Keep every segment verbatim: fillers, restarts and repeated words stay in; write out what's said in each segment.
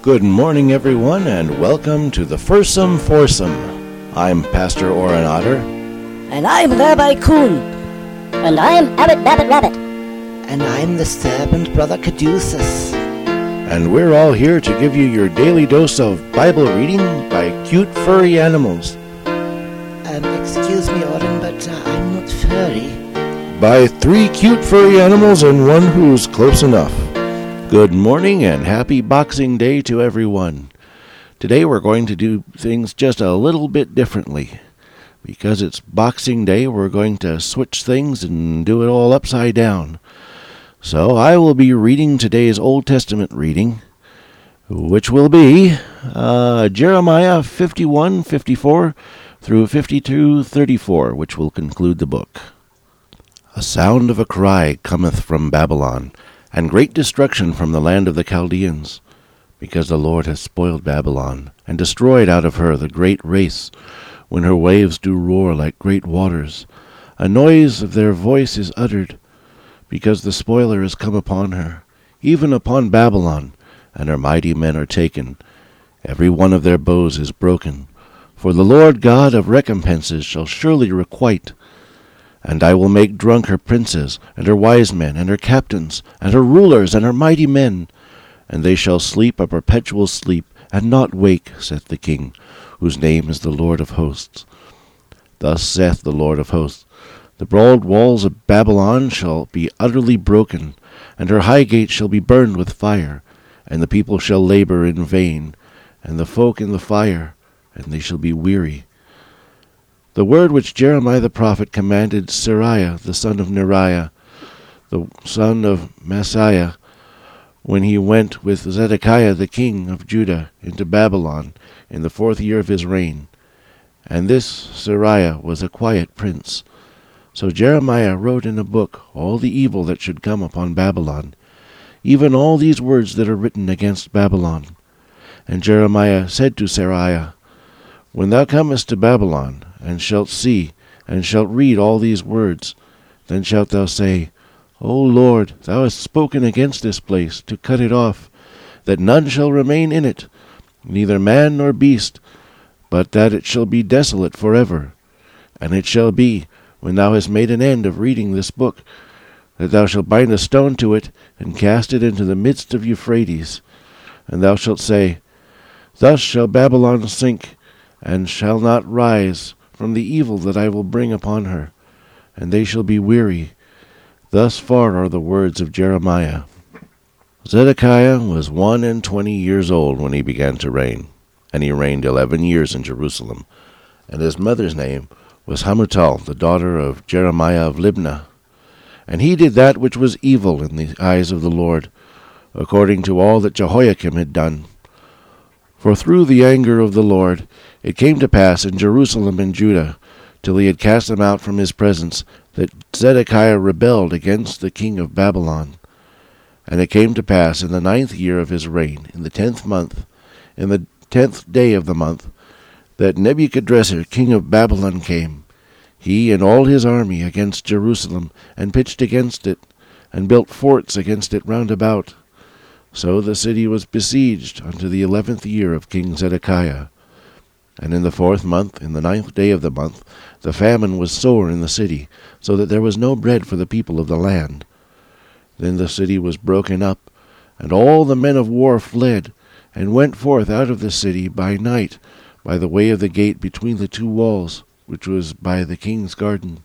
Good morning, everyone, and welcome to the Fursome Foursome. I'm Pastor Oren Otter. And I'm Rabbi Kuhn. And I'm Abbot Babbitt Rabbit. And I'm the servant Brother Caduceus. And we're all here to give you your daily dose of Bible reading by cute furry animals. Um, excuse me, Oren, but uh, I'm not furry. By three cute furry animals and one who's close enough. Good morning and happy Boxing Day to everyone. Today we're going to do things just a little bit differently. Because it's Boxing Day, we're going to switch things and do it all upside down. So I will be reading today's Old Testament reading, which will be uh, Jeremiah fifty-one fifty-four through fifty-two thirty-four, which will conclude the book. A sound of a cry cometh from Babylon, and great destruction from the land of the Chaldeans, because the Lord hath spoiled Babylon, and destroyed out of her the great race, when her waves do roar like great waters. A noise of their voice is uttered, because the spoiler is come upon her, even upon Babylon, and her mighty men are taken. Every one of their bows is broken, for the Lord God of recompenses shall surely requite. And I will make drunk her princes, and her wise men, and her captains, and her rulers, and her mighty men. And they shall sleep a perpetual sleep, and not wake, saith the King, whose name is the Lord of hosts. Thus saith the Lord of hosts, the broad walls of Babylon shall be utterly broken, and her high gates shall be burned with fire, and the people shall labor in vain, and the folk in the fire, and they shall be weary. The word which Jeremiah the prophet commanded Seraiah the son of Neriah, the son of Maaseiah, when he went with Zedekiah the king of Judah into Babylon in the fourth year of his reign. And this Seraiah was a quiet prince. So Jeremiah wrote in a book all the evil that should come upon Babylon, even all these words that are written against Babylon. And Jeremiah said to Seraiah, When thou comest to Babylon, and shalt see, and shalt read all these words, then shalt thou say, O Lord, thou hast spoken against this place, to cut it off, that none shall remain in it, neither man nor beast, but that it shall be desolate forever. And it shall be, when thou hast made an end of reading this book, that thou shalt bind a stone to it, and cast it into the midst of Euphrates. And thou shalt say, Thus shall Babylon sink, and shall not rise from the evil that I will bring upon her, and they shall be weary. Thus far are the words of Jeremiah. Zedekiah was one and twenty years old when he began to reign, and he reigned eleven years in Jerusalem. And his mother's name was Hamutal, the daughter of Jeremiah of Libnah. And he did that which was evil in the eyes of the Lord, according to all that Jehoiakim had done. For through the anger of the Lord it came to pass in Jerusalem and Judah, till he had cast them out from his presence, that Zedekiah rebelled against the king of Babylon. And it came to pass in the ninth year of his reign, in the tenth month, in the tenth day of the month, that Nebuchadrezzar king of Babylon came, he and all his army, against Jerusalem, and pitched against it, and built forts against it round about. So the city was besieged unto the eleventh year of King Zedekiah. And in the fourth month, in the ninth day of the month, the famine was sore in the city, so that there was no bread for the people of the land. Then the city was broken up, and all the men of war fled, and went forth out of the city by night, by the way of the gate between the two walls, which was by the king's garden.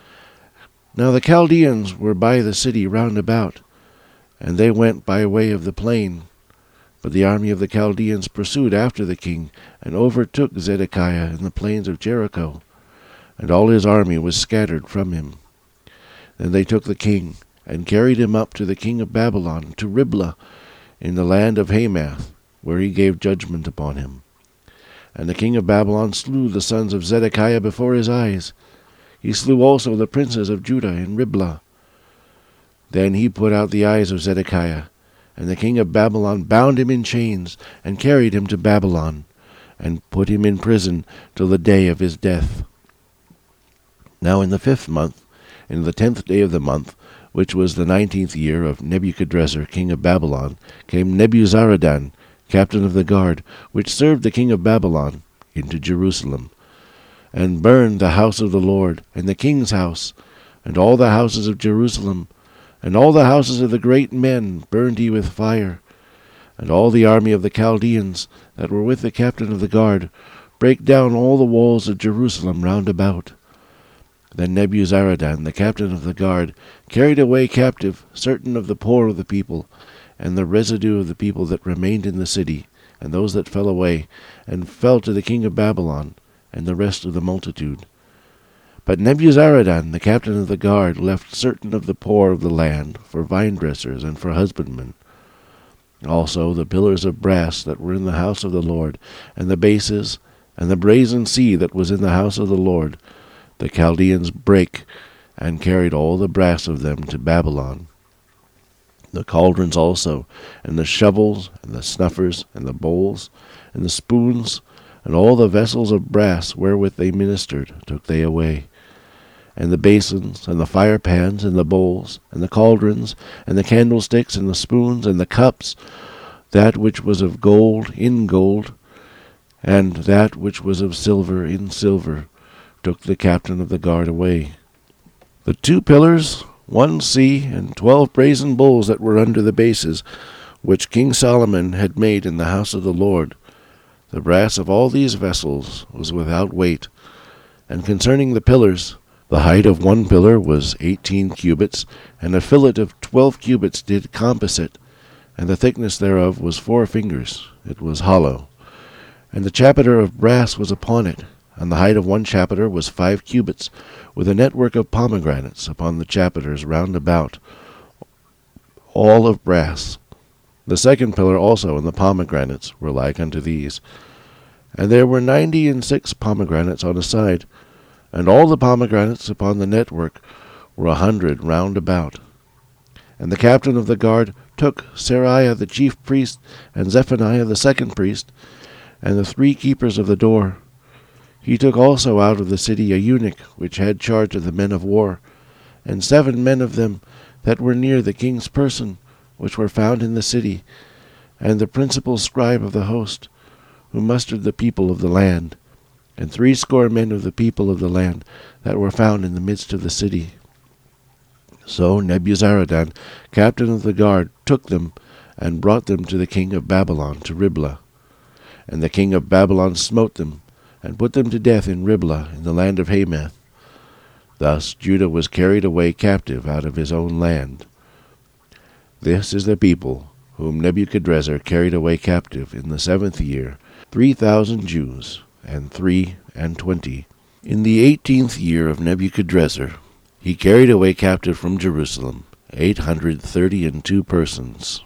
Now the Chaldeans were by the city round about, and they went by way of the plain. But the army of the Chaldeans pursued after the king, and overtook Zedekiah in the plains of Jericho, and all his army was scattered from him. Then they took the king, and carried him up to the king of Babylon, to Riblah, in the land of Hamath, where he gave judgment upon him. And the king of Babylon slew the sons of Zedekiah before his eyes. He slew also the princes of Judah in Riblah. Then he put out the eyes of Zedekiah, and the king of Babylon bound him in chains, and carried him to Babylon, and put him in prison till the day of his death. Now in the fifth month, in the tenth day of the month, which was the nineteenth year of Nebuchadrezzar king of Babylon, came Nebuzaradan captain of the guard, which served the king of Babylon, into Jerusalem, and burned the house of the Lord, and the king's house, and all the houses of Jerusalem, and all the houses of the great men burned he with fire. And all the army of the Chaldeans that were with the captain of the guard brake down all the walls of Jerusalem round about. Then Nebuzaradan, the captain of the guard, carried away captive certain of the poor of the people, and the residue of the people that remained in the city, and those that fell away, and fell to the king of Babylon, and the rest of the multitude. But Nebuzaradan, the captain of the guard, left certain of the poor of the land for vine-dressers and for husbandmen. Also the pillars of brass that were in the house of the Lord, and the bases, and the brazen sea that was in the house of the Lord, the Chaldeans brake, and carried all the brass of them to Babylon. The cauldrons also, and the shovels, and the snuffers, and the bowls, and the spoons, and all the vessels of brass wherewith they ministered, took they away. And the basins, and the firepans, and the bowls, and the cauldrons, and the candlesticks, and the spoons, and the cups, that which was of gold in gold, and that which was of silver in silver, took the captain of the guard away. The two pillars, one sea, and twelve brazen bowls that were under the bases, which King Solomon had made in the house of the Lord, the brass of all these vessels was without weight. And concerning the pillars, the height of one pillar was eighteen cubits, and a fillet of twelve cubits did compass it, and the thickness thereof was four fingers. It was hollow. And the chapiter of brass was upon it, and the height of one chapiter was five cubits, with a network of pomegranates upon the chapiters round about, all of brass. The second pillar also and the pomegranates were like unto these. And there were ninety and six pomegranates on a side, and all the pomegranates upon the network were a hundred round about. And the captain of the guard took Seraiah the chief priest, and Zephaniah the second priest, and the three keepers of the door. He took also out of the city a eunuch, which had charge of the men of war, and seven men of them that were near the king's person, which were found in the city, and the principal scribe of the host, who mustered the people of the land, and threescore men of the people of the land that were found in the midst of the city. So Nebuzaradan, captain of the guard, took them, and brought them to the king of Babylon, to Riblah. And the king of Babylon smote them, and put them to death in Riblah, in the land of Hamath. Thus Judah was carried away captive out of his own land. This is the people whom Nebuchadrezzar carried away captive in the seventh year, three thousand Jews, and three and twenty. In the eighteenth year of Nebuchadrezzar, he carried away captive from Jerusalem eight hundred thirty and two persons.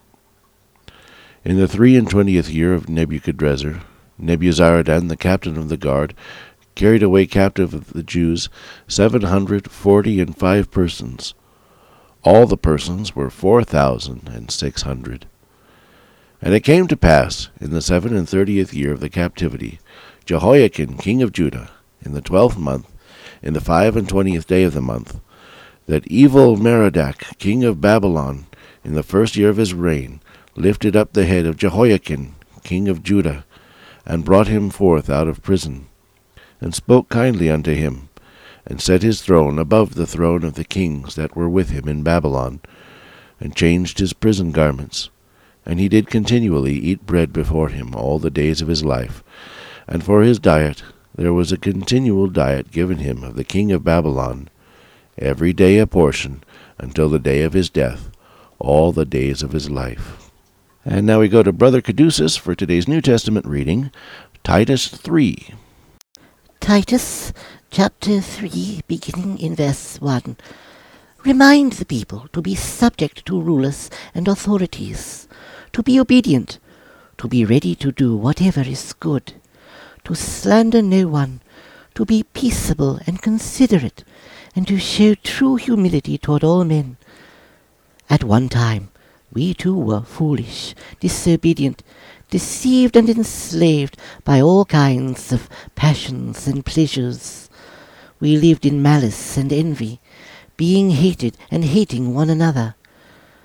In the three and twentieth year of Nebuchadrezzar, Nebuzaradan, the captain of the guard, carried away captive of the Jews seven hundred forty and five persons. All the persons were four thousand and six hundred. And it came to pass, in the seven and thirtieth year of the captivity, Jehoiakim king of Judah, in the twelfth month, in the five and twentieth day of the month, that evil Merodach king of Babylon, in the first year of his reign, lifted up the head of Jehoiakim king of Judah, and brought him forth out of prison, and spoke kindly unto him, and set his throne above the throne of the kings that were with him in Babylon, and changed his prison garments. And he did continually eat bread before him all the days of his life. And for his diet there was a continual diet given him of the king of Babylon, every day a portion, until the day of his death, all the days of his life. And now we go to Brother Caduceus for today's New Testament reading, Titus three. Titus chapter three, beginning in verse one. Remind the people to be subject to rulers and authorities, to be obedient, to be ready to do whatever is good, to slander no one, to be peaceable and considerate, and to show true humility toward all men. At one time we too were foolish, disobedient, deceived and enslaved by all kinds of passions and pleasures. We lived in malice and envy, being hated and hating one another.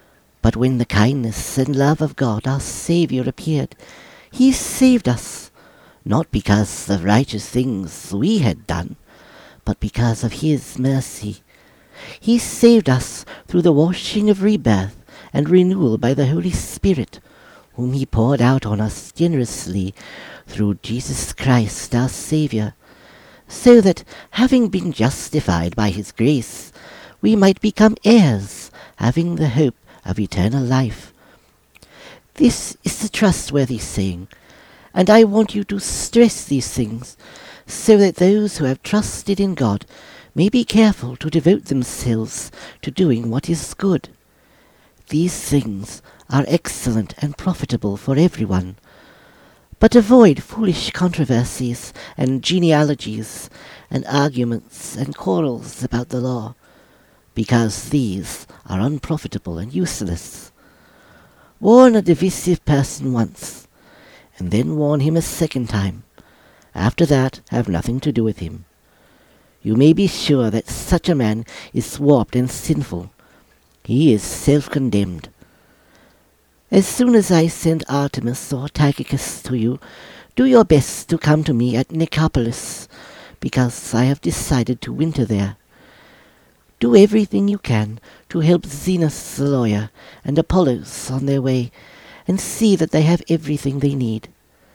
But when the kindness and love of God, our Saviour, appeared, he saved us, not because of righteous things we had done, but because of his mercy. He saved us through the washing of rebirth and renewal by the Holy Spirit, whom he poured out on us generously through Jesus Christ our Saviour, so that, having been justified by his grace, we might become heirs, having the hope of eternal life. This is the trustworthy saying, and I want you to stress these things, so that those who have trusted in God may be careful to devote themselves to doing what is good. These things are excellent and profitable for everyone. But avoid foolish controversies and genealogies and arguments and quarrels about the law, because these are unprofitable and useless. Warn a divisive person once, and then warn him a second time. After that, have nothing to do with him. You may be sure that such a man is warped and sinful. He is self-condemned. As soon as I send Artemas or Tychicus to you, do your best to come to me at Nicopolis, because I have decided to winter there. Do everything you can to help Zenos the lawyer and Apollos on their way, and see that they have everything they need.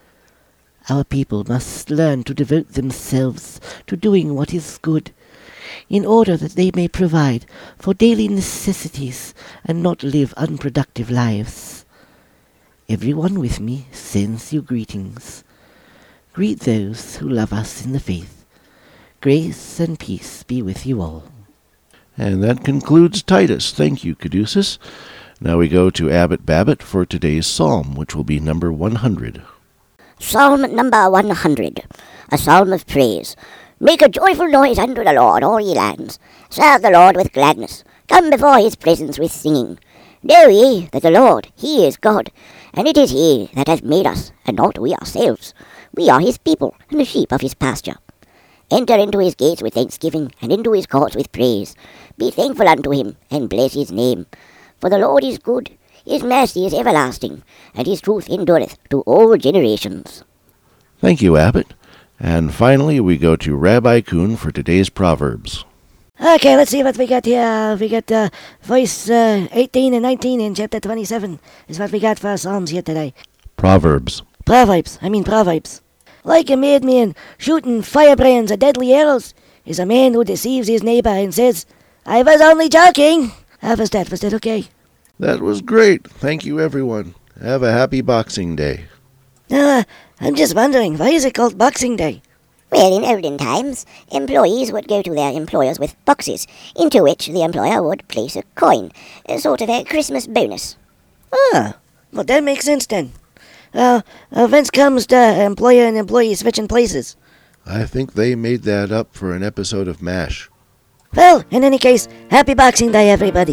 Our people must learn to devote themselves to doing what is good, in order that they may provide for daily necessities and not live unproductive lives. Everyone with me sends you greetings. Greet those who love us in the faith. Grace and peace be with you all. And that concludes Titus. Thank you, Caduceus. Now we go to Abbot Babbitt for today's psalm, which will be number one hundred. Psalm number one hundred, a psalm of praise. Make a joyful noise unto the Lord, all ye lands. Serve the Lord with gladness. Come before his presence with singing. Know ye that the Lord, he is God, and it is he that hath made us, and not we ourselves. We are his people, and the sheep of his pasture. Enter into his gates with thanksgiving, and into his courts with praise. Be thankful unto him, and bless his name. For the Lord is good, his mercy is everlasting, and his truth endureth to all generations. Thank you, Abbot. And finally, we go to Rabbi Kuhn for today's Proverbs. Okay, let's see what we got here. We got uh, verse uh, eighteen and nineteen in chapter twenty-seven is what we got for Psalms here today. Proverbs. Proverbs, I mean Proverbs. Like a madman shooting firebrands or deadly arrows is a man who deceives his neighbor and says, I was only joking. How was that? Was that okay? That was great. Thank you, everyone. Have a happy Boxing Day. Uh, I'm just wondering, why is it called Boxing Day? Well, in olden times, employees would go to their employers with boxes, into which the employer would place a coin, a sort of a Christmas bonus. Ah, well, that makes sense then. Uh, uh, whence comes the employer and employee switching places? I think they made that up for an episode of MASH. Well, in any case, happy Boxing Day, everybody.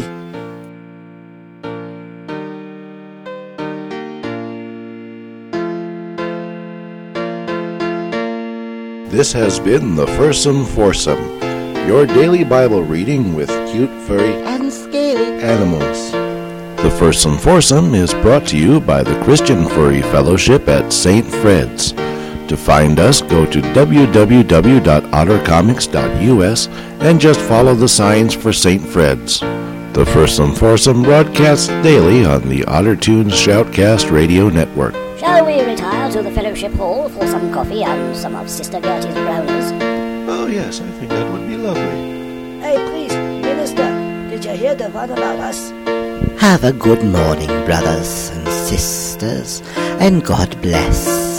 This has been the Fursome Foursome, your daily Bible reading with cute, furry, And scaly animals. The Fursome Foursome is brought to you by the Christian Furry Fellowship at Saint Fred's. To find us, go to w w w dot otter comics dot u s and just follow the signs for Saint Fred's. The Fursome Foursome broadcasts daily on the OtterTunes Shoutcast Radio Network. Shall we retire to the fellowship hall for some coffee and some of Sister Gertie's brownies? Oh yes, I think that would be lovely. Hey, please, Minister, did you hear the one about us? Have a good morning, brothers and sisters, and God bless.